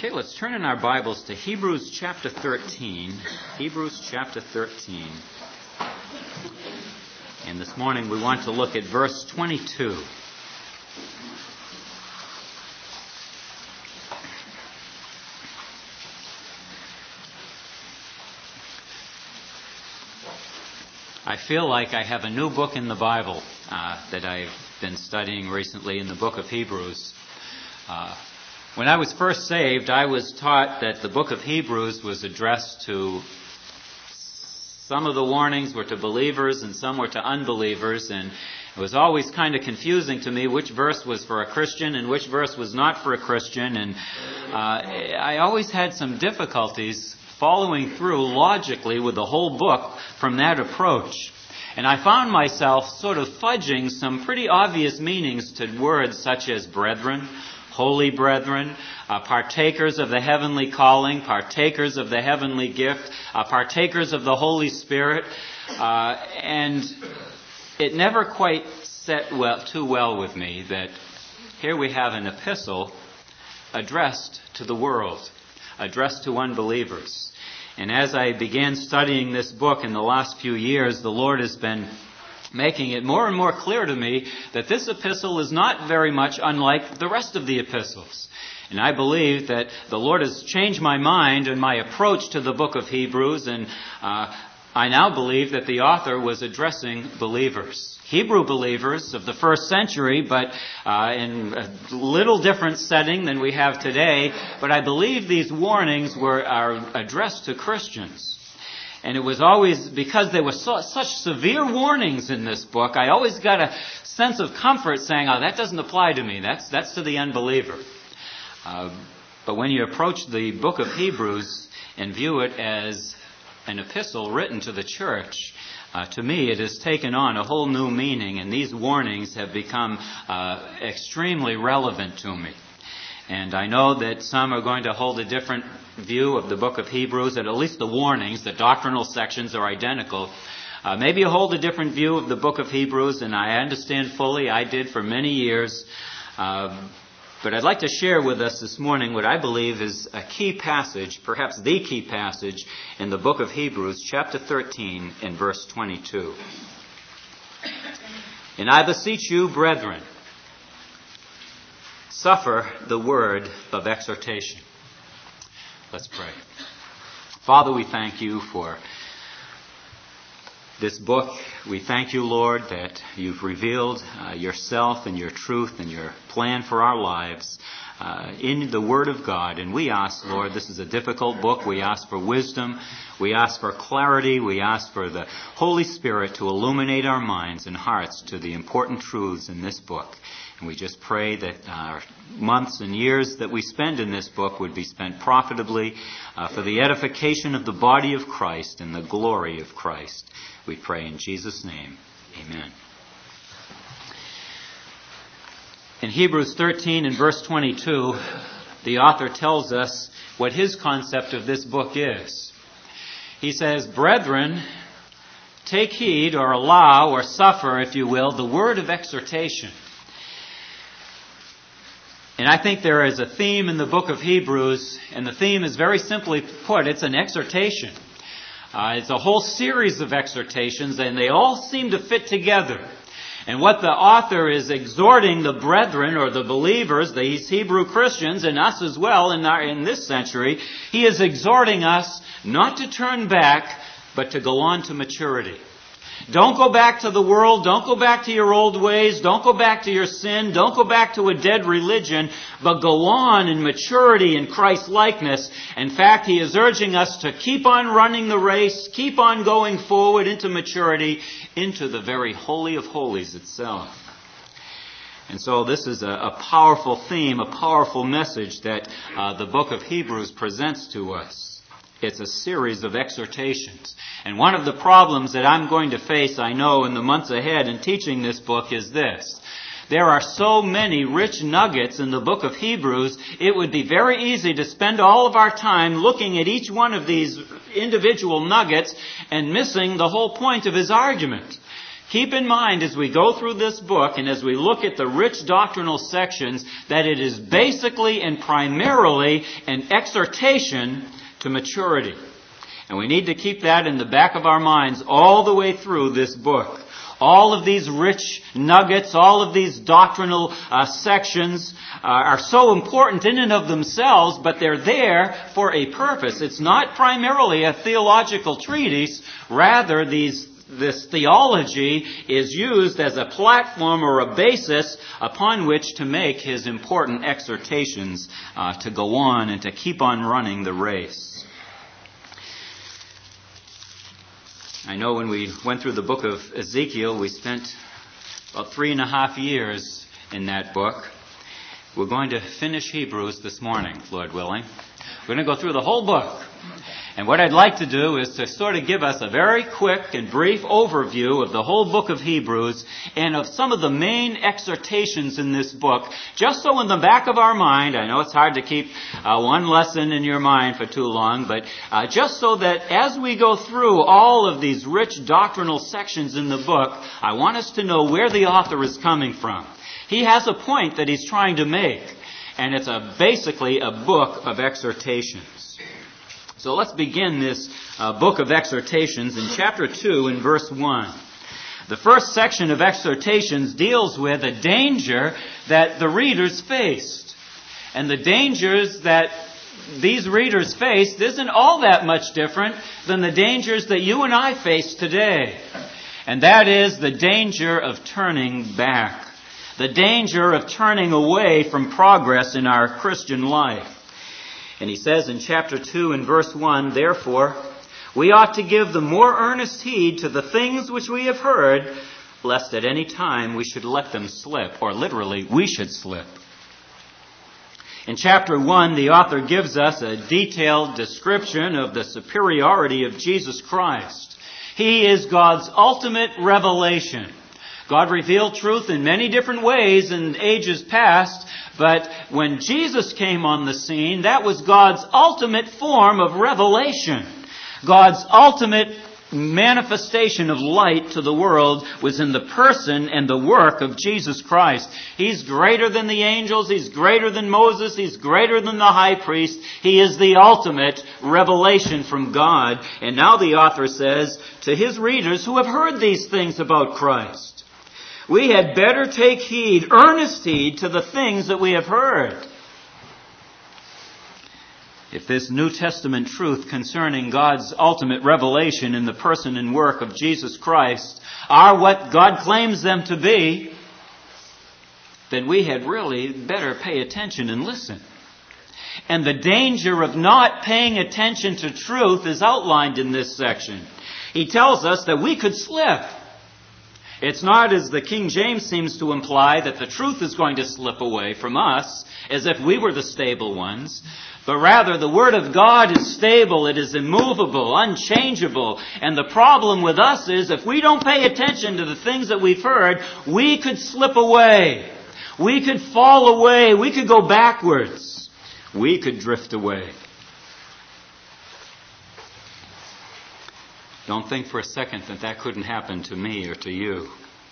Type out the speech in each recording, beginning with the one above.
Okay, let's turn in our Bibles to Hebrews chapter 13. Hebrews chapter 13. And this morning we want to look at verse 22. I feel like I have a new book in the Bible that I've been studying recently in the book of Hebrews. When I was first saved, I was taught that the book of Hebrews was addressed to some of the warnings were to believers and some were to unbelievers, and it was always kind of confusing to me which verse was for a Christian and which verse was not for a Christian, and I always had some difficulties following through logically with the whole book from that approach. And I found myself sort of fudging some pretty obvious meanings to words such as brethren, holy brethren, partakers of the heavenly calling, partakers of the heavenly gift, partakers of the Holy Spirit. And it never quite set too well with me that here we have an epistle addressed to the world, addressed to unbelievers. And as I began studying this book in the last few years, the Lord has been making it more and more clear to me that this epistle is not very much unlike the rest of the epistles. And I believe that the Lord has changed my mind and my approach to the book of Hebrews, and I now believe that the author was addressing believers, Hebrew believers of the first century, but in a little different setting than we have today. But I believe these warnings are addressed to Christians. And it was always, because there were such severe warnings in this book, I always got a sense of comfort saying, oh, that doesn't apply to me. That's to the unbeliever. But when you approach the book of Hebrews and view it as an epistle written to the church, to me it has taken on a whole new meaning, and these warnings have become extremely relevant to me. And I know that some are going to hold a different view of the book of Hebrews, at least the warnings, the doctrinal sections are identical. Maybe you hold a different view of the book of Hebrews, and I understand fully, I did for many years. But I'd like to share with us this morning what I believe is a key passage, perhaps the key passage, in the book of Hebrews, chapter 13, and verse 22. And I beseech you, brethren, suffer the word of exhortation. Let's pray. Father, we thank you for this book. We thank you, Lord, that you've revealed yourself and your truth and your plan for our lives in the Word of God. And we ask, Lord, this is a difficult book. We ask for wisdom. We ask for clarity. We ask for the Holy Spirit to illuminate our minds and hearts to the important truths in this book. And we just pray that our months and years that we spend in this book would be spent profitably for the edification of the body of Christ and the glory of Christ. We pray in Jesus' name. Amen. In Hebrews 13 and verse 22, the author tells us what his concept of this book is. He says, brethren, take heed or allow or suffer, if you will, the word of exhortation. And I think there is a theme in the book of Hebrews, and the theme is very simply put, it's an exhortation. It's a whole series of exhortations, and they all seem to fit together. And what the author is exhorting the brethren, or the believers, these Hebrew Christians, and us as well in this century, he is exhorting us not to turn back, but to go on to maturity. Don't go back to the world. Don't go back to your old ways. Don't go back to your sin. Don't go back to a dead religion, but go on in maturity in Christ's likeness. In fact, he is urging us to keep on running the race, keep on going forward into maturity, into the very Holy of Holies itself. And so this is a powerful theme, a powerful message that the book of Hebrews presents to us. It's a series of exhortations. And one of the problems that I'm going to face, I know, in the months ahead in teaching this book is this. There are so many rich nuggets in the book of Hebrews, it would be very easy to spend all of our time looking at each one of these individual nuggets and missing the whole point of his argument. Keep in mind as we go through this book and as we look at the rich doctrinal sections that it is basically and primarily an exhortation to maturity. And we need to keep that in the back of our minds all the way through this book. All of these rich nuggets, all of these doctrinal sections are so important in and of themselves, but they're there for a purpose. It's not primarily a theological treatise. Rather, this theology is used as a platform or a basis upon which to make his important exhortations to go on and to keep on running the race. I know when we went through the book of Ezekiel, we spent about 3.5 years in that book. We're going to finish Hebrews this morning, Lord willing. We're going to go through the whole book. And what I'd like to do is to sort of give us a very quick and brief overview of the whole book of Hebrews and of some of the main exhortations in this book, just so in the back of our mind, I know it's hard to keep one lesson in your mind for too long, but just so that as we go through all of these rich doctrinal sections in the book, I want us to know where the author is coming from. He has a point that he's trying to make, and it's basically a book of exhortations. So let's begin this book of exhortations in chapter 2 in verse 1. The first section of exhortations deals with a danger that the readers faced. And the dangers that these readers faced isn't all that much different than the dangers that you and I face today. And that is the danger of turning back. The danger of turning away from progress in our Christian life. And he says in chapter 2 and verse 1, "Therefore, we ought to give the more earnest heed to the things which we have heard, lest at any time we should let them slip," or literally, we should slip. In chapter 1, the author gives us a detailed description of the superiority of Jesus Christ. He is God's ultimate revelation. God revealed truth in many different ways in ages past, but when Jesus came on the scene, that was God's ultimate form of revelation. God's ultimate manifestation of light to the world was in the person and the work of Jesus Christ. He's greater than the angels. He's greater than Moses. He's greater than the high priest. He is the ultimate revelation from God. And now the author says to his readers who have heard these things about Christ, "We had better take heed, earnest heed, to the things that we have heard." If this New Testament truth concerning God's ultimate revelation in the person and work of Jesus Christ are what God claims them to be, then we had really better pay attention and listen. And the danger of not paying attention to truth is outlined in this section. He tells us that we could slip. It's not, as the King James seems to imply, that the truth is going to slip away from us as if we were the stable ones. But rather, the Word of God is stable, it is immovable, unchangeable. And the problem with us is if we don't pay attention to the things that we've heard, we could slip away. We could fall away. We could go backwards. We could drift away. Don't think for a second that that couldn't happen to me or to you.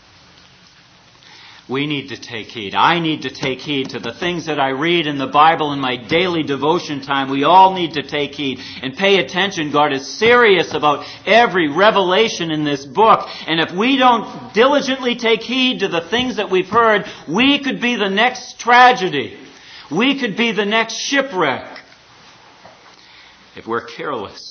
We need to take heed. I need to take heed to the things that I read in the Bible in my daily devotion time. We all need to take heed and pay attention. God is serious about every revelation in this book. And if we don't diligently take heed to the things that we've heard, we could be the next tragedy. We could be the next shipwreck if we're careless.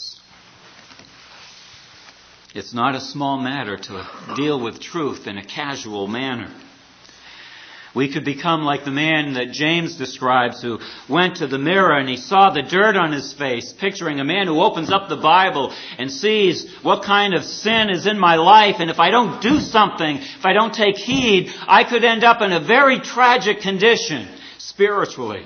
It's not a small matter to deal with truth in a casual manner. We could become like the man that James describes who went to the mirror and he saw the dirt on his face, picturing a man who opens up the Bible and sees what kind of sin is in my life, and if I don't do something, if I don't take heed, I could end up in a very tragic condition spiritually.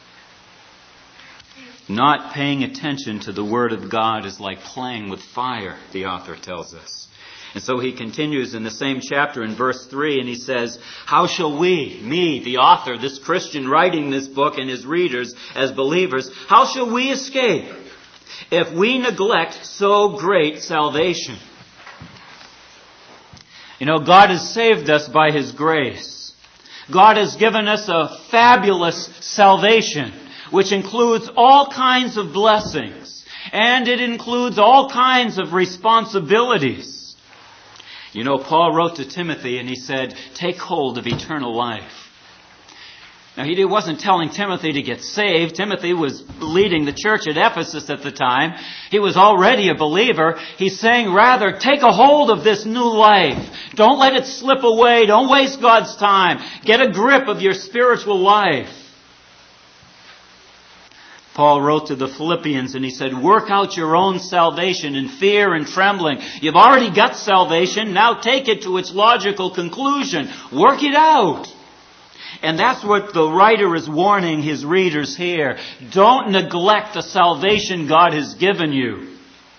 Not paying attention to the Word of God is like playing with fire, the author tells us. And so he continues in the same chapter in verse 3, and he says, "How shall we," me, the author, this Christian writing this book, and his readers as believers, "how shall we escape if we neglect so great salvation?" God has saved us by His grace. God has given us a fabulous salvation, which includes all kinds of blessings, and it includes all kinds of responsibilities. Paul wrote to Timothy and he said, take hold of eternal life. Now, he wasn't telling Timothy to get saved. Timothy was leading the church at Ephesus at the time. He was already a believer. He's saying, rather, take a hold of this new life. Don't let it slip away. Don't waste God's time. Get a grip of your spiritual life. Paul wrote to the Philippians and he said, work out your own salvation in fear and trembling. You've already got salvation. Now take it to its logical conclusion. Work it out. And that's what the writer is warning his readers here. Don't neglect the salvation God has given you.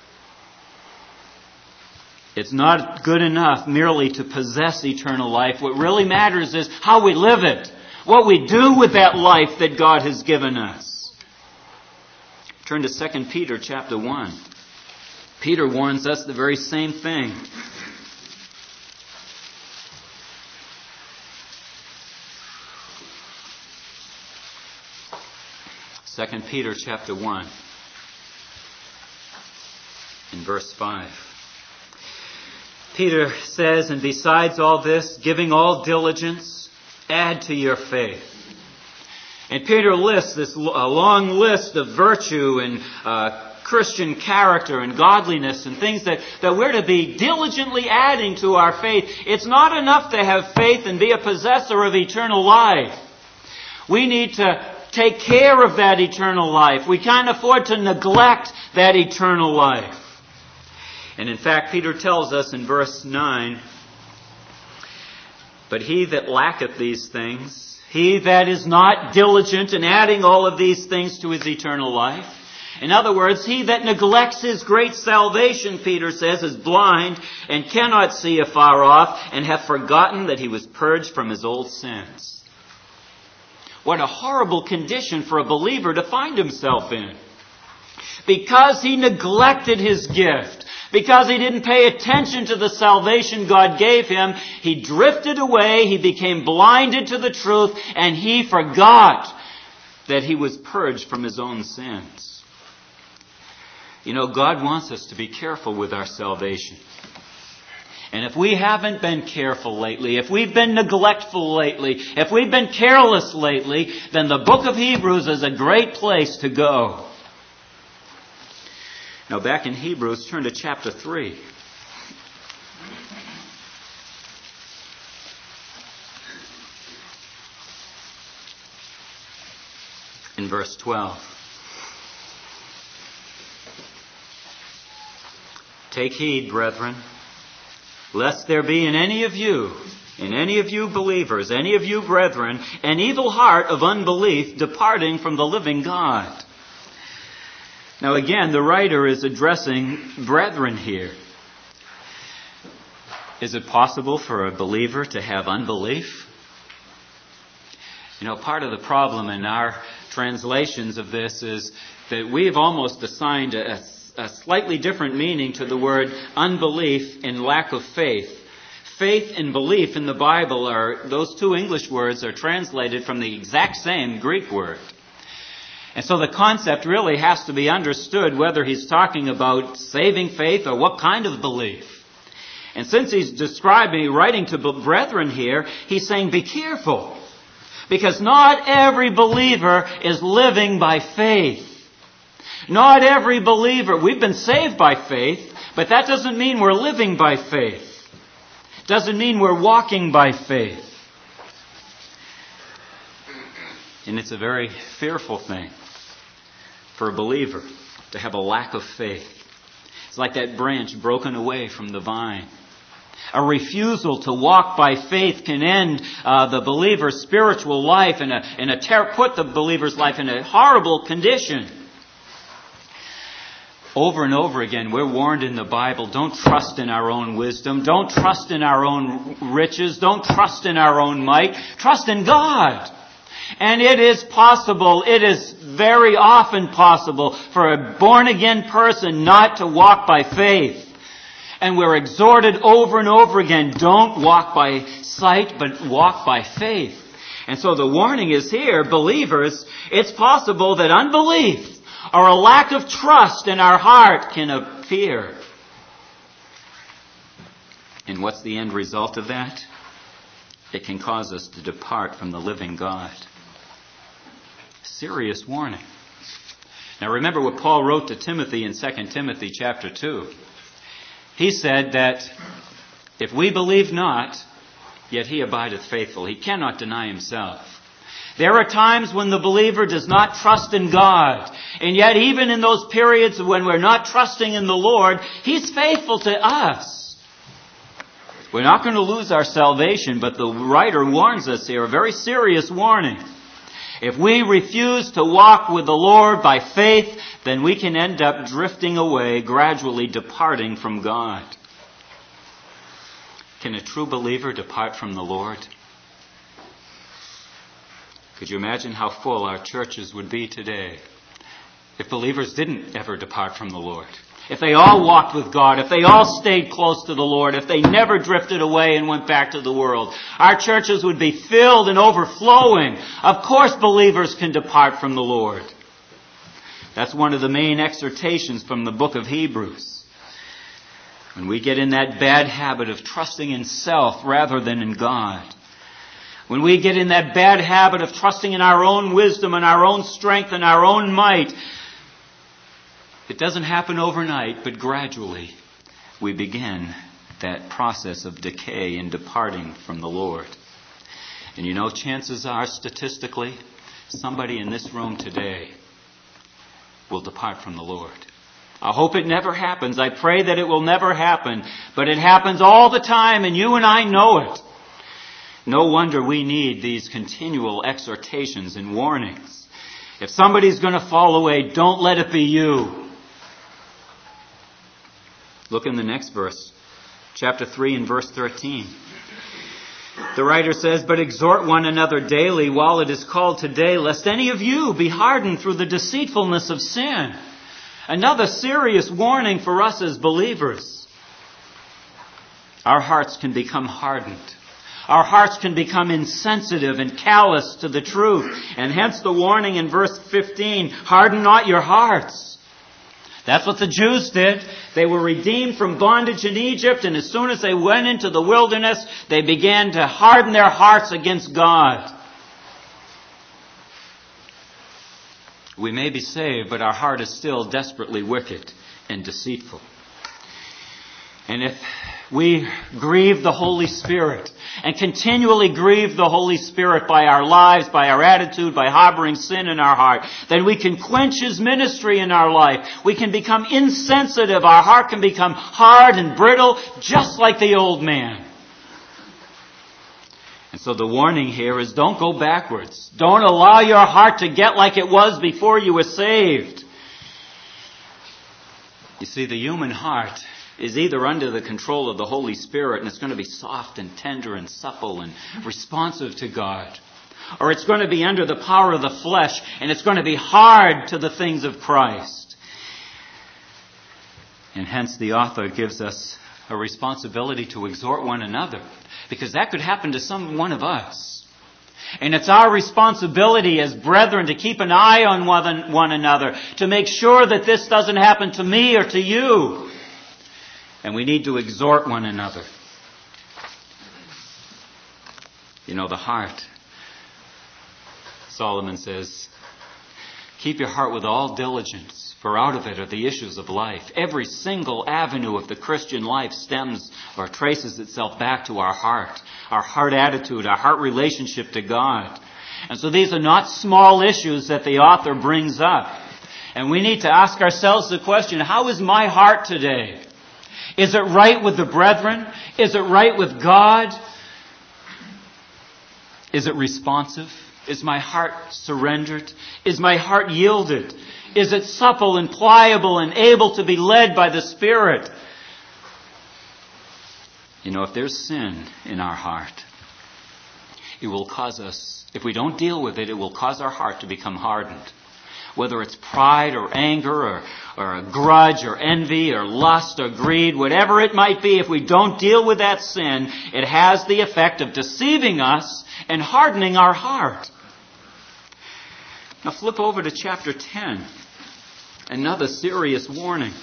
It's not good enough merely to possess eternal life. What really matters is how we live it. What we do with that life that God has given us. Turn to 2 Peter chapter 1. Peter warns us the very same thing. 2 Peter chapter 1, in verse 5. Peter says, and besides all this, giving all diligence, add to your faith. And Peter lists a long list of virtue and Christian character and godliness and things that we're to be diligently adding to our faith. It's not enough to have faith and be a possessor of eternal life. We need to take care of that eternal life. We can't afford to neglect that eternal life. And in fact, Peter tells us in verse 9, but he that lacketh these things, he that is not diligent in adding all of these things to his eternal life, in other words, he that neglects his great salvation, Peter says, is blind and cannot see afar off and hath forgotten that he was purged from his old sins. What a horrible condition for a believer to find himself in. Because he neglected his gift, because he didn't pay attention to the salvation God gave him, he drifted away, he became blinded to the truth, and he forgot that he was purged from his own sins. God wants us to be careful with our salvation. And if we haven't been careful lately, if we've been neglectful lately, if we've been careless lately, then the book of Hebrews is a great place to go. Now back in Hebrews, turn to chapter 3. In verse 12. Take heed, brethren, lest there be in any of you believers, any of you brethren, an evil heart of unbelief departing from the living God. Now again, the writer is addressing brethren here. Is it possible for a believer to have unbelief? Part of the problem in our translations of this is that we've almost assigned a slightly different meaning to the word unbelief and lack of faith. Faith and belief in the Bible those two English words are translated from the exact same Greek word. And so the concept really has to be understood whether he's talking about saving faith or what kind of belief. And since he's writing to brethren here, he's saying be careful. Because not every believer is living by faith. Not every believer, we've been saved by faith, but that doesn't mean we're living by faith. Doesn't mean we're walking by faith. And it's a very fearful thing for a believer to have a lack of faith. It's like that branch broken away from the vine. A refusal to walk by faith can end the believer's spiritual life put the believer's life in a horrible condition. Over and over again, we're warned in the Bible, don't trust in our own wisdom. Don't trust in our own riches. Don't trust in our own might. Trust in God. And it is possible, it is very often possible for a born-again person not to walk by faith. And we're exhorted over and over again, don't walk by sight, but walk by faith. And so the warning is here, believers, it's possible that unbelief or a lack of trust in our heart can appear. And what's the end result of that? It can cause us to depart from the living God. Serious warning. Now remember what Paul wrote to Timothy in 2 Timothy chapter 2. He said that if we believe not, yet he abideth faithful. He cannot deny himself. There are times when the believer does not trust in God. And yet even in those periods when we're not trusting in the Lord, He's faithful to us. We're not going to lose our salvation, but the writer warns us here, a very serious warning. If we refuse to walk with the Lord by faith, then we can end up drifting away, gradually departing from God. Can a true believer depart from the Lord? Could you imagine how full our churches would be today if believers didn't ever depart from the Lord? If they all walked with God, if they all stayed close to the Lord, if they never drifted away and went back to the world, our churches would be filled and overflowing. Of course believers can depart from the Lord. That's one of the main exhortations from the book of Hebrews. When we get in that bad habit of trusting in self rather than in God, when we get in that bad habit of trusting in our own wisdom and our own strength and our own might, it doesn't happen overnight, but gradually we begin that process of decay and departing from the Lord. And you know, chances are, statistically, somebody in this room today will depart from the Lord. I hope it never happens. I pray that it will never happen. But it happens all the time, and you and I know it. No wonder we need these continual exhortations and warnings. If somebody's going to fall away, don't let it be you. Look in the next verse, chapter 3 and verse 13. The writer says, "But exhort one another daily while it is called today, lest any of you be hardened through the deceitfulness of sin." Another serious warning for us as believers. Our hearts can become hardened. Our hearts can become insensitive and callous to the truth. And hence the warning in verse 15, harden not your hearts. That's what the Jews did. They were redeemed from bondage in Egypt, and as soon as they went into the wilderness, they began to harden their hearts against God. We may be saved, but our heart is still desperately wicked and deceitful. And if we grieve the Holy Spirit and continually grieve the Holy Spirit by our lives, by our attitude, by harboring sin in our heart, then we can quench His ministry in our life. We can become insensitive. Our heart can become hard and brittle, just like the old man. And so the warning here is don't go backwards. Don't allow your heart to get like it was before you were saved. You see, the human heart is either under the control of the Holy Spirit, and it's going to be soft and tender and supple and responsive to God, or it's going to be under the power of the flesh, and it's going to be hard to the things of Christ. And hence the author gives us a responsibility to exhort one another, because that could happen to some one of us. And it's our responsibility as brethren to keep an eye on one another, to make sure that this doesn't happen to me or to you. And we need to exhort one another. You know, the heart, Solomon says, keep your heart with all diligence, for out of it are the issues of life. Every single avenue of the Christian life stems or traces itself back to our heart attitude, our heart relationship to God. And so these are not small issues that the author brings up. And we need to ask ourselves the question, how is my heart today? Is it right with the brethren? Is it right with God? Is it responsive? Is my heart surrendered? Is my heart yielded? Is it supple and pliable and able to be led by the Spirit? You know, if there's sin in our heart, it will cause us, if we don't deal with it, it will cause our heart to become hardened. Whether it's pride or anger or a grudge or envy or lust or greed, whatever it might be, if we don't deal with that sin, it has the effect of deceiving us and hardening our heart. Now flip over to chapter 10. Another serious warning.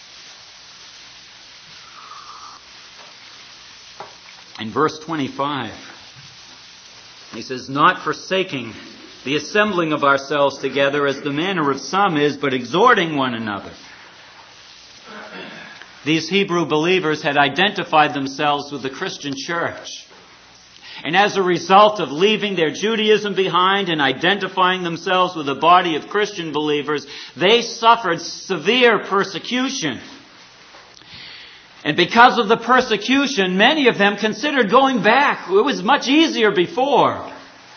In verse 25, he says, not forsaking the assembling of ourselves together as the manner of some is, but exhorting one another. These Hebrew believers had identified themselves with the Christian church. And as a result of leaving their Judaism behind and identifying themselves with a body of Christian believers, they suffered severe persecution. And because of the persecution, many of them considered going back. It was much easier before.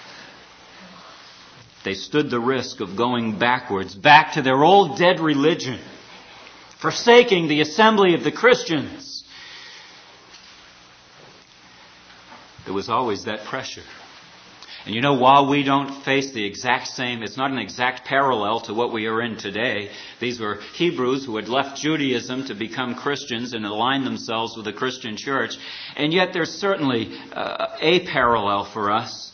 They stood the risk of going backwards, back to their old dead religion, forsaking the assembly of the Christians. There was always that pressure. And you know, while we don't face the exact same, it's not an exact parallel to what we are in today. These were Hebrews who had left Judaism to become Christians and align themselves with the Christian church. And yet there's certainly a parallel for us.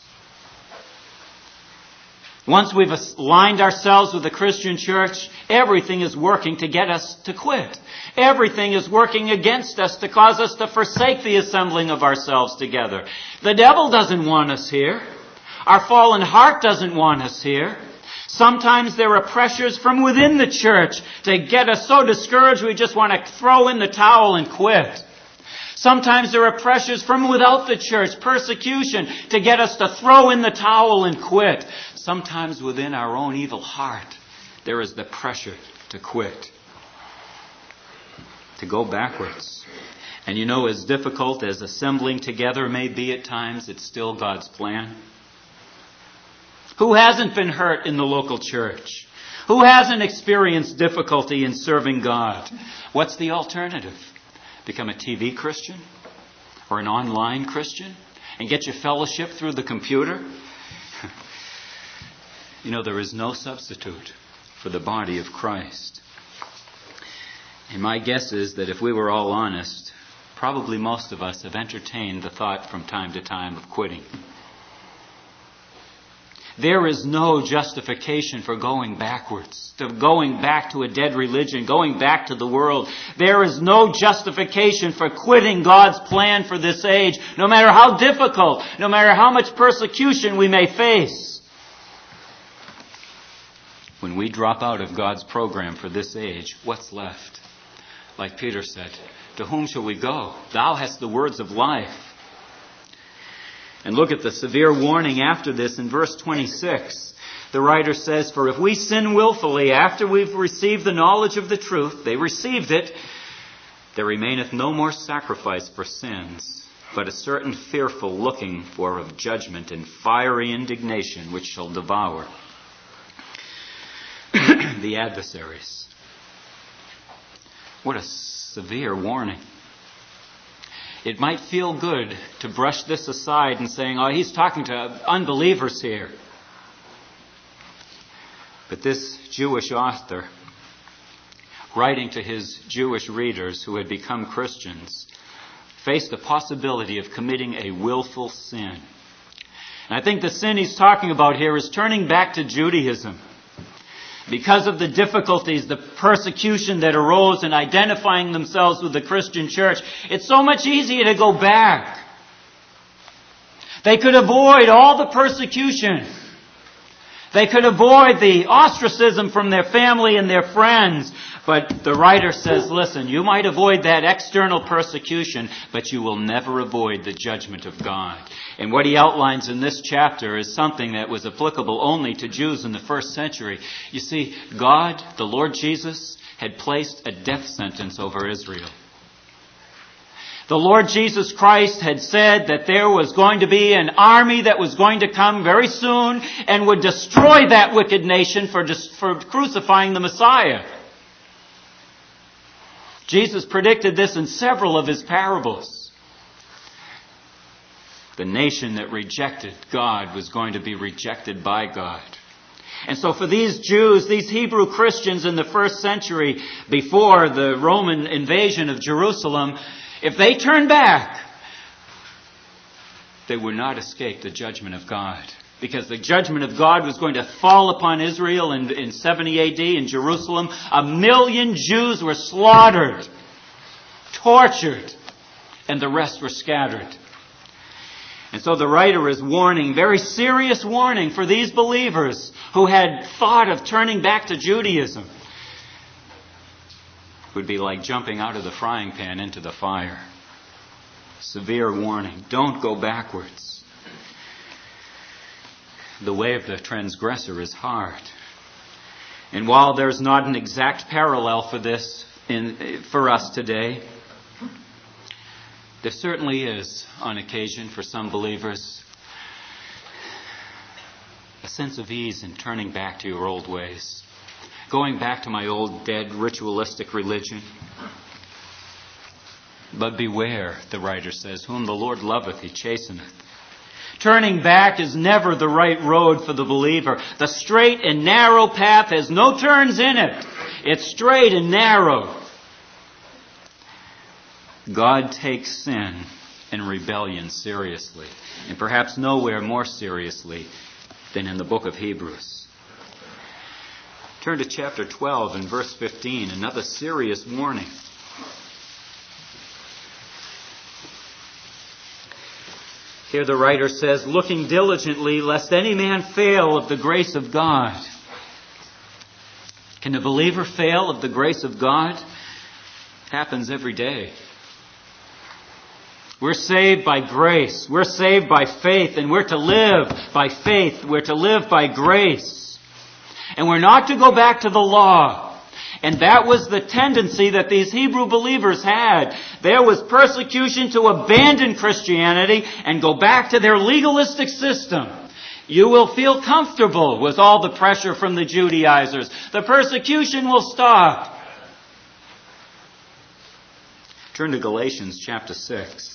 Once we've aligned ourselves with the Christian church, everything is working to get us to quit. Everything is working against us to cause us to forsake the assembling of ourselves together. The devil doesn't want us here. Our fallen heart doesn't want us here. Sometimes there are pressures from within the church to get us so discouraged we just want to throw in the towel and quit. Sometimes there are pressures from without the church, persecution, to get us to throw in the towel and quit. Sometimes within our own evil heart, there is the pressure to quit, to go backwards. And you know, as difficult as assembling together may be at times, it's still God's plan. Who hasn't been hurt in the local church? Who hasn't experienced difficulty in serving God? What's the alternative? Become a TV Christian? Or an online Christian? And get your fellowship through the computer? You know, there is no substitute for the body of Christ. And my guess is that if we were all honest, probably most of us have entertained the thought from time to time of quitting. There is no justification for going backwards, to going back to a dead religion, going back to the world. There is no justification for quitting God's plan for this age, no matter how difficult, no matter how much persecution we may face. When we drop out of God's program for this age, what's left? Like Peter said, to whom shall we go? Thou hast the words of life. And look at the severe warning after this in verse 26. The writer says, for if we sin willfully after we've received the knowledge of the truth, they received it, there remaineth no more sacrifice for sins, but a certain fearful looking for of judgment and fiery indignation which shall devour the adversaries. What a severe warning. It might feel good to brush this aside and saying, oh, he's talking to unbelievers here. But this Jewish author, writing to his Jewish readers who had become Christians, faced the possibility of committing a willful sin. And I think the sin he's talking about here is turning back to Judaism. Because of the difficulties, the persecution that arose in identifying themselves with the Christian church, it's so much easier to go back. They could avoid all the persecution. They could avoid the ostracism from their family and their friends. But the writer says, listen, you might avoid that external persecution, but you will never avoid the judgment of God. And what he outlines in this chapter is something that was applicable only to Jews in the first century. You see, God, the Lord Jesus, had placed a death sentence over Israel. The Lord Jesus Christ had said that there was going to be an army that was going to come very soon and would destroy that wicked nation for crucifying the Messiah. Jesus predicted this in several of his parables. The nation that rejected God was going to be rejected by God. And so for these Jews, these Hebrew Christians in the first century, before the Roman invasion of Jerusalem, if they turned back, they would not escape the judgment of God. Because the judgment of God was going to fall upon Israel in 70 AD in Jerusalem. 1 million Jews were slaughtered, tortured, and the rest were scattered. And so the writer is warning, very serious warning for these believers who had thought of turning back to Judaism. It would be like jumping out of the frying pan into the fire. Severe warning. Don't go backwards. The way of the transgressor is hard. And while there's not an exact parallel for this for us today, there certainly is, on occasion, for some believers, a sense of ease in turning back to your old ways. Going back to my old, dead, ritualistic religion. But beware, the writer says, whom the Lord loveth, he chasteneth. Turning back is never the right road for the believer. The straight and narrow path has no turns in it. It's straight and narrow. God takes sin and rebellion seriously, and perhaps nowhere more seriously than in the book of Hebrews. Turn to chapter 12 and verse 15, another serious warning. Here the writer says, looking diligently, lest any man fail of the grace of God. Can a believer fail of the grace of God? It happens every day. We're saved by grace. We're saved by faith, and we're to live by faith. We're to live by grace. And we're not to go back to the law. And that was the tendency that these Hebrew believers had. There was persecution to abandon Christianity and go back to their legalistic system. You will feel comfortable with all the pressure from the Judaizers. The persecution will stop. Turn to Galatians chapter 6.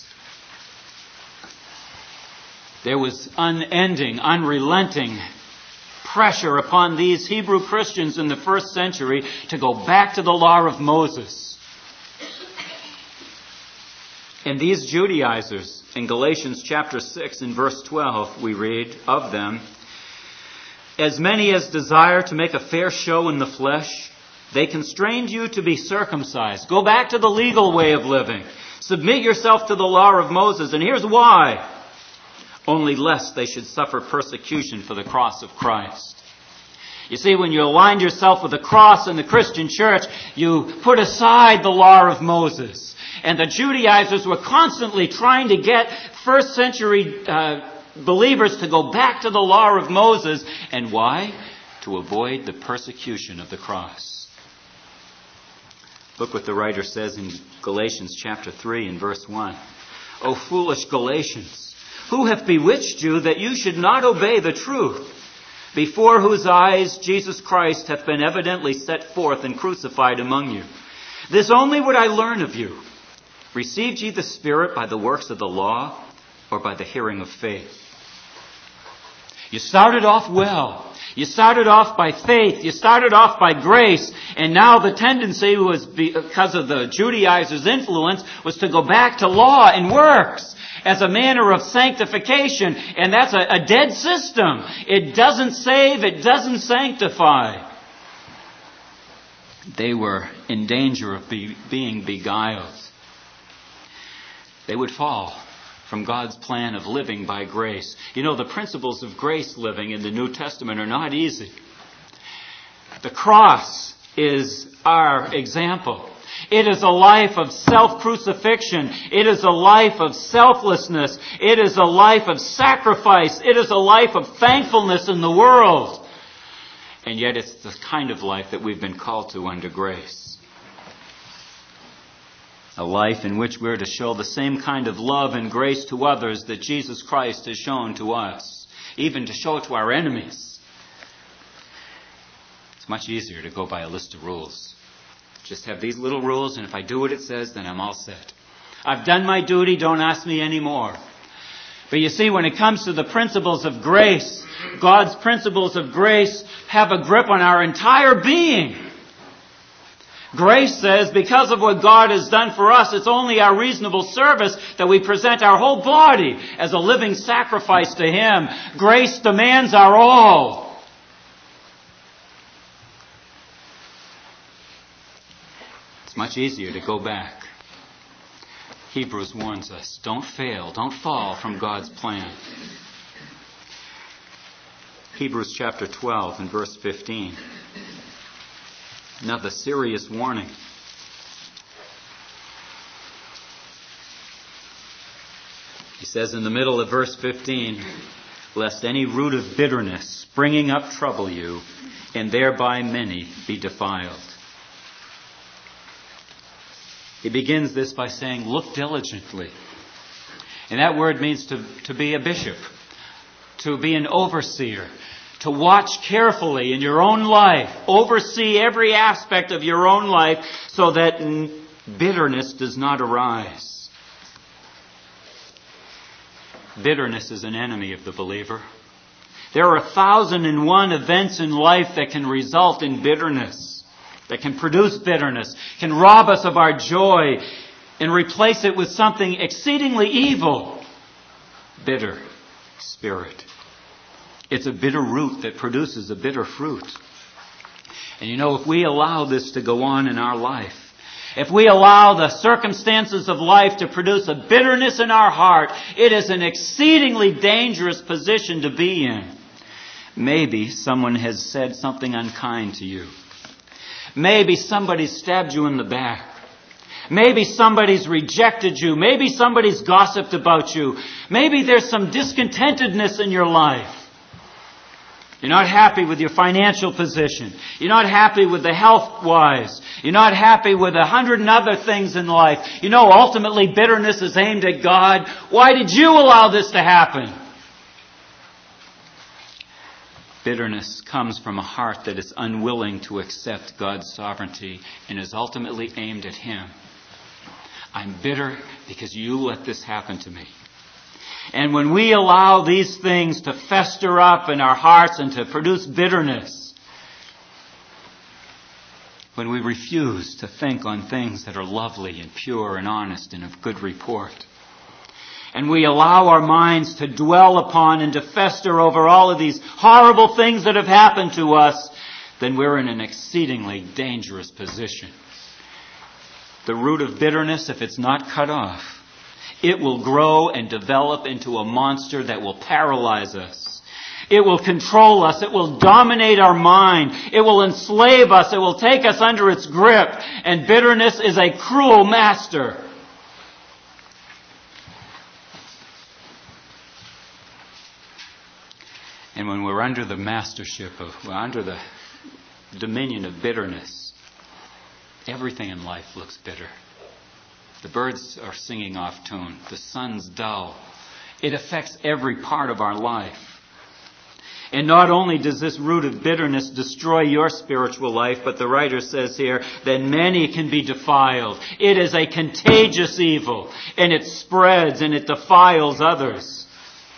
There was unending, unrelenting pressure upon these Hebrew Christians in the first century to go back to the law of Moses. And these Judaizers, in Galatians chapter 6 and verse 12, we read of them, as many as desire to make a fair show in the flesh, they constrained you to be circumcised. Go back to the legal way of living. Submit yourself to the law of Moses. And here's why. Only lest they should suffer persecution for the cross of Christ. You see, when you align yourself with the cross in the Christian church, you put aside the law of Moses. And the Judaizers were constantly trying to get first century believers to go back to the law of Moses. And why? To avoid the persecution of the cross. Look what the writer says in Galatians chapter 3 and verse 1. O foolish Galatians! Who hath bewitched you that you should not obey the truth, before whose eyes Jesus Christ hath been evidently set forth and crucified among you? This only would I learn of you. Received ye the Spirit by the works of the law, or by the hearing of faith? You started off well. You started off by faith. You started off by grace. And now the tendency was, because of the Judaizers' influence, was to go back to law and works as a manner of sanctification. And that's a dead system. It doesn't save. It doesn't sanctify. They were in danger of being beguiled. They would fall from God's plan of living by grace. You know, the principles of grace living in the New Testament are not easy. The cross is our example. It is a life of self-crucifixion. It is a life of selflessness. It is a life of sacrifice. It is a life of thankfulness in the world. And yet it's the kind of life that we've been called to under grace. A life in which we're to show the same kind of love and grace to others that Jesus Christ has shown to us, even to show it to our enemies. It's much easier to go by a list of rules. Just have these little rules, and if I do what it says, then I'm all set. I've done my duty, don't ask me any more. But you see, when it comes to the principles of grace, God's principles of grace have a grip on our entire being. Grace says, because of what God has done for us, it's only our reasonable service that we present our whole body as a living sacrifice to Him. Grace demands our all. It's much easier to go back. Hebrews warns us, don't fail, don't fall from God's plan. Hebrews chapter 12 and verse 15. Another serious warning. He says in the middle of verse 15, lest any root of bitterness springing up trouble you, and thereby many be defiled. He begins this by saying, look diligently. And that word means to be a bishop, to be an overseer, to watch carefully in your own life, oversee every aspect of your own life so that bitterness does not arise. Bitterness is an enemy of the believer. There are 1,001 events in life that can result in bitterness, that can produce bitterness, can rob us of our joy and replace it with something exceedingly evil. Bitter spirit. It's a bitter root that produces a bitter fruit. And you know, if we allow this to go on in our life, if we allow the circumstances of life to produce a bitterness in our heart, it is an exceedingly dangerous position to be in. Maybe someone has said something unkind to you. Maybe somebody stabbed you in the back. Maybe somebody's rejected you. Maybe somebody's gossiped about you. Maybe there's some discontentedness in your life. You're not happy with your financial position. You're not happy with the health-wise. You're not happy with 100 other things in life. You know, ultimately bitterness is aimed at God. Why did you allow this to happen? Bitterness comes from a heart that is unwilling to accept God's sovereignty and is ultimately aimed at Him. I'm bitter because you let this happen to me. And when we allow these things to fester up in our hearts and to produce bitterness, when we refuse to think on things that are lovely and pure and honest and of good report, and we allow our minds to dwell upon and to fester over all of these horrible things that have happened to us, then we're in an exceedingly dangerous position. The root of bitterness, if it's not cut off, it will grow and develop into a monster that will paralyze us. It will control us. It will dominate our mind. It will enslave us. It will take us under its grip. And bitterness is a cruel master. And when we're under the we're under the dominion of bitterness, everything in life looks bitter. The birds are singing off tune. The sun's dull. It affects every part of our life. And not only does this root of bitterness destroy your spiritual life, but the writer says here that many can be defiled. It is a contagious evil, and it spreads and it defiles others.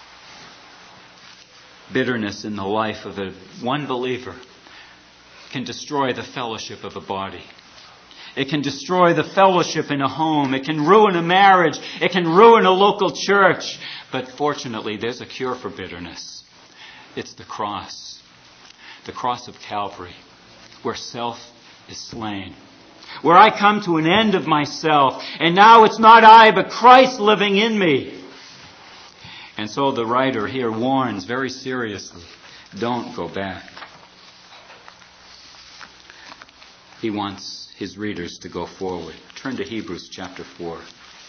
Bitterness in the life of one believer can destroy the fellowship of a body. It can destroy the fellowship in a home. It can ruin a marriage. It can ruin a local church. But fortunately, there's a cure for bitterness. It's the cross of Calvary, where self is slain, where I come to an end of myself, and now it's not I, but Christ living in me. And so the writer here warns very seriously, don't go back. He wants his readers to go forward. Turn to Hebrews chapter 4.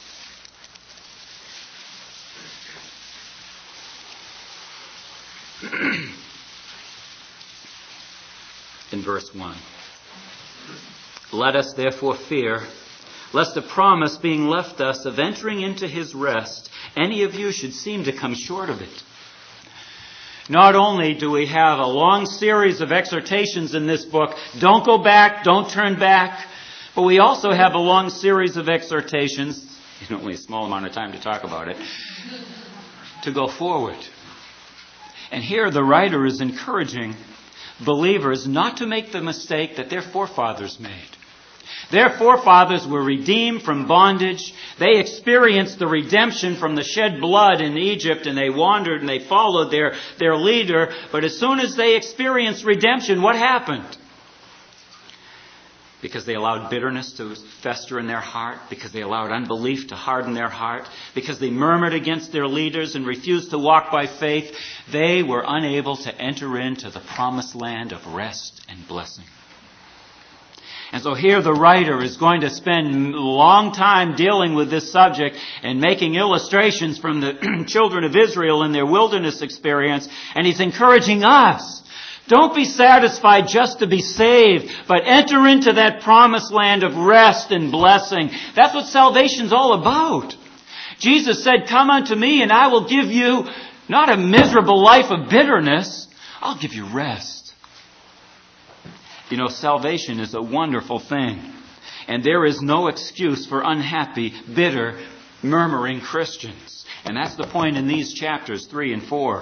In verse 1. Let us therefore fear, lest the promise being left us of entering into His rest, any of you should seem to come short of it. Not only do we have a long series of exhortations in this book, don't go back, don't turn back, but we also have a long series of exhortations, only a small amount of time to talk about it, to go forward. And here the writer is encouraging believers not to make the mistake that their forefathers made. Their forefathers were redeemed from bondage. They experienced the redemption from the shed blood in Egypt, and they wandered and they followed their leader. But as soon as they experienced redemption, what happened? Because they allowed bitterness to fester in their heart, because they allowed unbelief to harden their heart, because they murmured against their leaders and refused to walk by faith, they were unable to enter into the promised land of rest and blessing. And so here the writer is going to spend a long time dealing with this subject and making illustrations from the children of Israel in their wilderness experience. And he's encouraging us. Don't be satisfied just to be saved, but enter into that promised land of rest and blessing. That's what salvation's all about. Jesus said, "Come unto me and I will give you not a miserable life of bitterness. I'll give you rest." You know, salvation is a wonderful thing. And there is no excuse for unhappy, bitter, murmuring Christians. And that's the point in these chapters 3 and 4.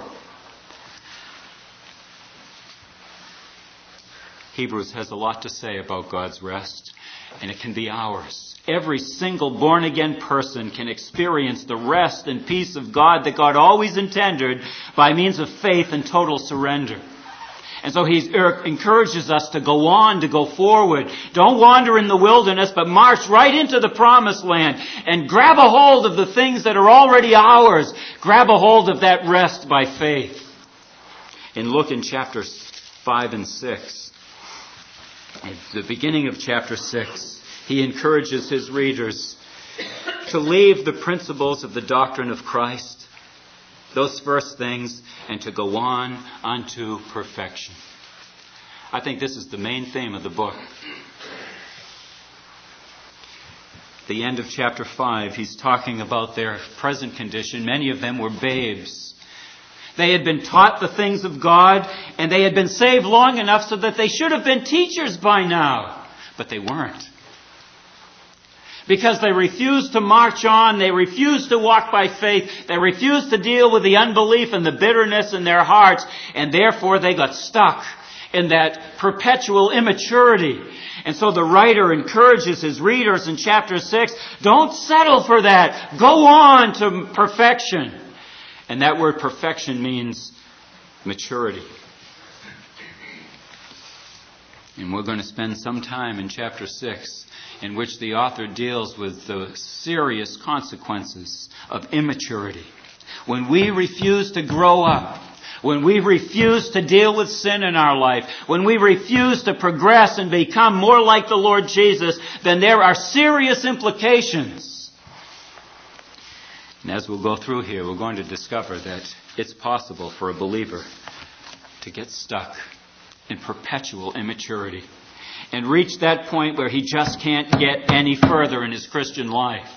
Hebrews has a lot to say about God's rest, and it can be ours. Every single born-again person can experience the rest and peace of God that God always intended by means of faith and total surrender. And so he encourages us to go on, to go forward. Don't wander in the wilderness, but march right into the promised land and grab a hold of the things that are already ours. Grab a hold of that rest by faith. And look in chapters 5 and 6. At the beginning of chapter 6, he encourages his readers to leave the principles of the doctrine of Christ, those first things, and to go on unto perfection. I think this is the main theme of the book. The end of chapter 5, he's talking about their present condition. Many of them were babes. They had been taught the things of God, and they had been saved long enough so that they should have been teachers by now. But they weren't. Because they refused to march on, they refused to walk by faith, they refused to deal with the unbelief and the bitterness in their hearts, and therefore they got stuck in that perpetual immaturity. And so the writer encourages his readers in chapter 6, don't settle for that. Go on to perfection. And that word perfection means maturity. And we're going to spend some time in chapter 6 in which the author deals with the serious consequences of immaturity. When we refuse to grow up, when we refuse to deal with sin in our life, when we refuse to progress and become more like the Lord Jesus, then there are serious implications. And as we'll go through here, we're going to discover that it's possible for a believer to get stuck in perpetual immaturity and reach that point where he just can't get any further in his Christian life.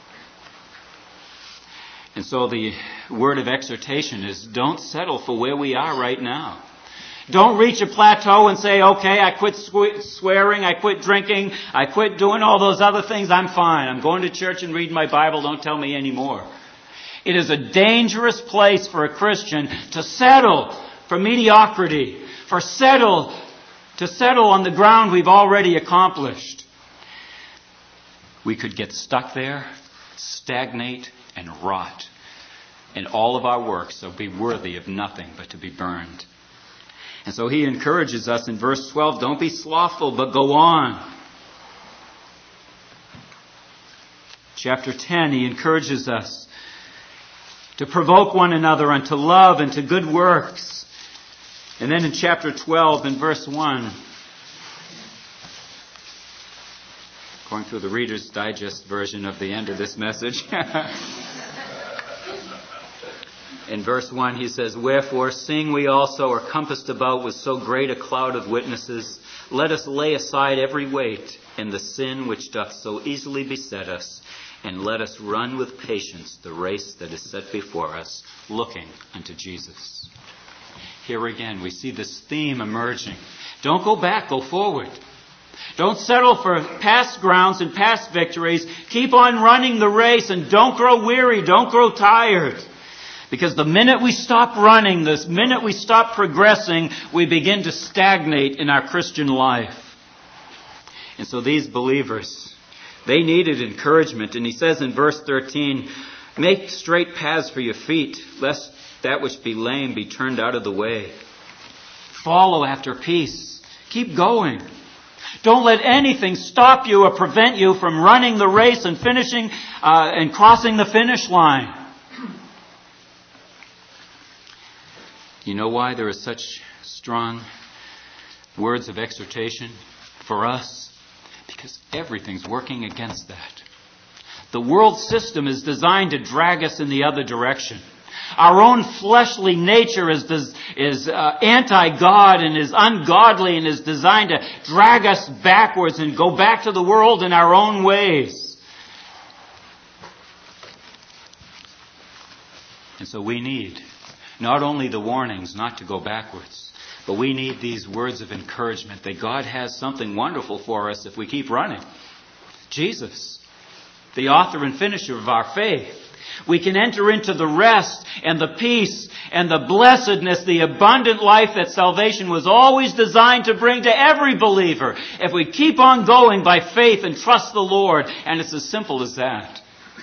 And so the word of exhortation is don't settle for where we are right now. Don't reach a plateau and say, okay, I quit swearing, I quit drinking, I quit doing all those other things, I'm fine. I'm going to church and reading my Bible, don't tell me anymore. It is a dangerous place for a Christian to settle for mediocrity, to settle on the ground we've already accomplished. We could get stuck there, stagnate, and rot. And all of our works will be worthy of nothing but to be burned. And so he encourages us in verse 12, don't be slothful, but go on. Chapter 10, he encourages us to provoke one another unto love and to good works. And then in chapter 12, in verse 1, going through the Reader's Digest version of the end of this message. In verse 1 he says, wherefore, seeing we also are compassed about with so great a cloud of witnesses, let us lay aside every weight and the sin which doth so easily beset us, and let us run with patience the race that is set before us, looking unto Jesus. Here again we see this theme emerging. Don't go back, go forward. Don't settle for past grounds and past victories. Keep on running the race and don't grow weary, don't grow tired. Because the minute we stop running, the minute we stop progressing, we begin to stagnate in our Christian life. And so these believers, they needed encouragement. And he says in verse 13, make straight paths for your feet, lest that which be lame be turned out of the way. Follow after peace. Keep going. Don't let anything stop you or prevent you from running the race and finishing and crossing the finish line. You know why there are such strong words of exhortation for us? Because everything's working against that. The world system is designed to drag us in the other direction. Our own fleshly nature is anti-God and is ungodly and is designed to drag us backwards and go back to the world in our own ways. And so we need not only the warnings not to go backwards, but we need these words of encouragement that God has something wonderful for us if we keep running. Jesus, the author and finisher of our faith. We can enter into the rest and the peace and the blessedness, the abundant life that salvation was always designed to bring to every believer if we keep on going by faith and trust the Lord. And it's as simple as that.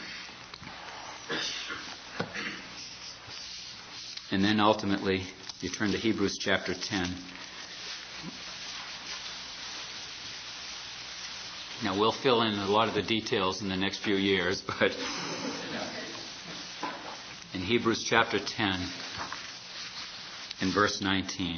And then ultimately, you turn to Hebrews chapter 10. Now, we'll fill in a lot of the details in the next few years, but in Hebrews chapter 10, in verse 19,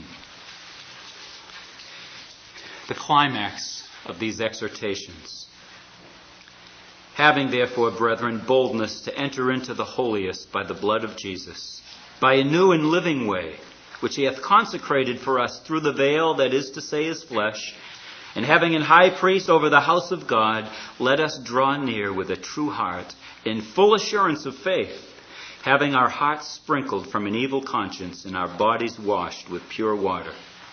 the climax of these exhortations. Having therefore, brethren, boldness to enter into the holiest by the blood of Jesus, by a new and living way, which he hath consecrated for us through the veil, that is to say, his flesh, and having an high priest over the house of God, let us draw near with a true heart, in full assurance of faith, having our hearts sprinkled from an evil conscience and our bodies washed with pure water.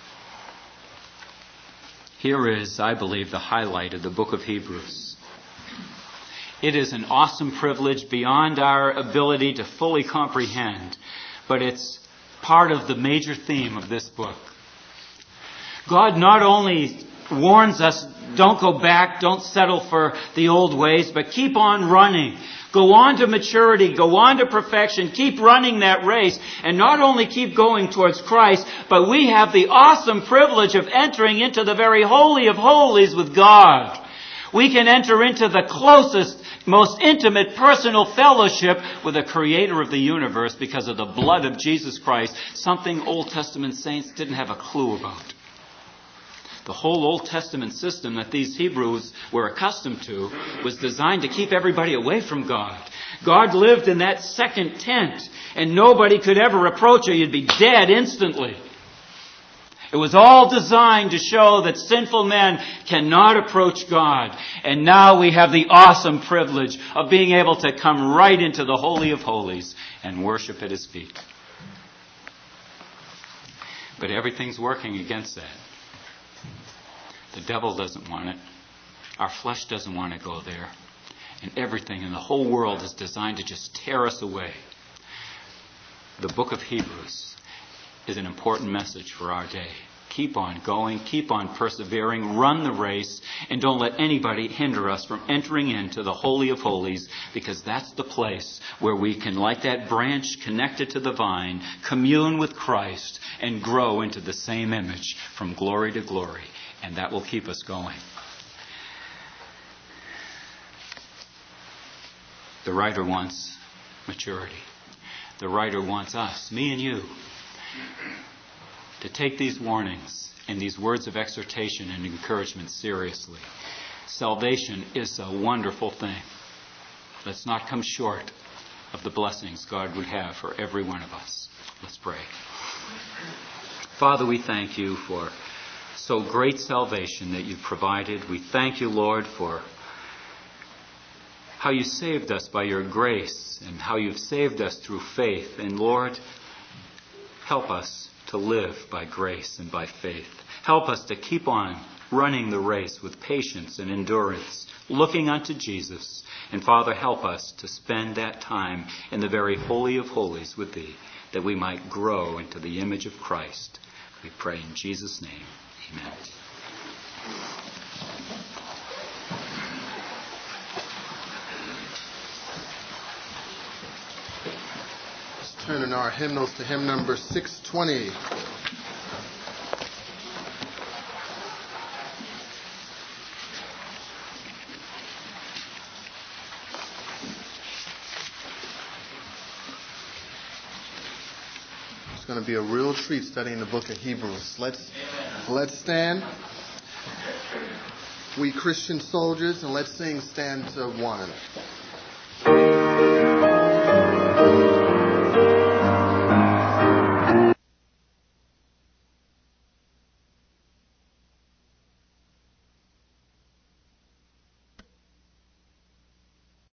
Here is, I believe, the highlight of the book of Hebrews. It is an awesome privilege beyond our ability to fully comprehend, but it's part of the major theme of this book. God not only warns us, don't go back, don't settle for the old ways, but keep on running. Go on to maturity, go on to perfection, keep running that race, and not only keep going towards Christ, but we have the awesome privilege of entering into the very holy of holies with God. We can enter into the closest, most intimate personal fellowship with the Creator of the universe because of the blood of Jesus Christ, something Old Testament saints didn't have a clue about. The whole Old Testament system that these Hebrews were accustomed to was designed to keep everybody away from God. God lived in that second tent, and nobody could ever approach it. You'd be dead instantly. It was all designed to show that sinful men cannot approach God. And now we have the awesome privilege of being able to come right into the Holy of Holies and worship at His feet. But everything's working against that. The devil doesn't want it. Our flesh doesn't want to go there. And everything in the whole world is designed to just tear us away. The book of Hebrews is an important message for our day. Keep on going, keep on persevering, run the race, and don't let anybody hinder us from entering into the Holy of Holies, because that's the place where we can, like that branch connected to the vine, commune with Christ and grow into the same image from glory to glory. And that will keep us going. The writer wants maturity. The writer wants us, me and you, to take these warnings and these words of exhortation and encouragement seriously. Salvation is a wonderful thing. Let's not come short of the blessings God would have for every one of us. Let's pray. Father, we thank you for so great salvation that you've provided. We thank you, Lord, for how you saved us by your grace and how you've saved us through faith. And Lord, help us to live by grace and by faith. Help us to keep on running the race with patience and endurance, looking unto Jesus. And Father, help us to spend that time in the very holy of holies with Thee, that we might grow into the image of Christ. We pray in Jesus' name. Amen. Let's turn in our hymnals to hymn number 620. It's going to be a real treat studying the book of Hebrews. Let's stand. We Christian soldiers, and let's sing stanza 1.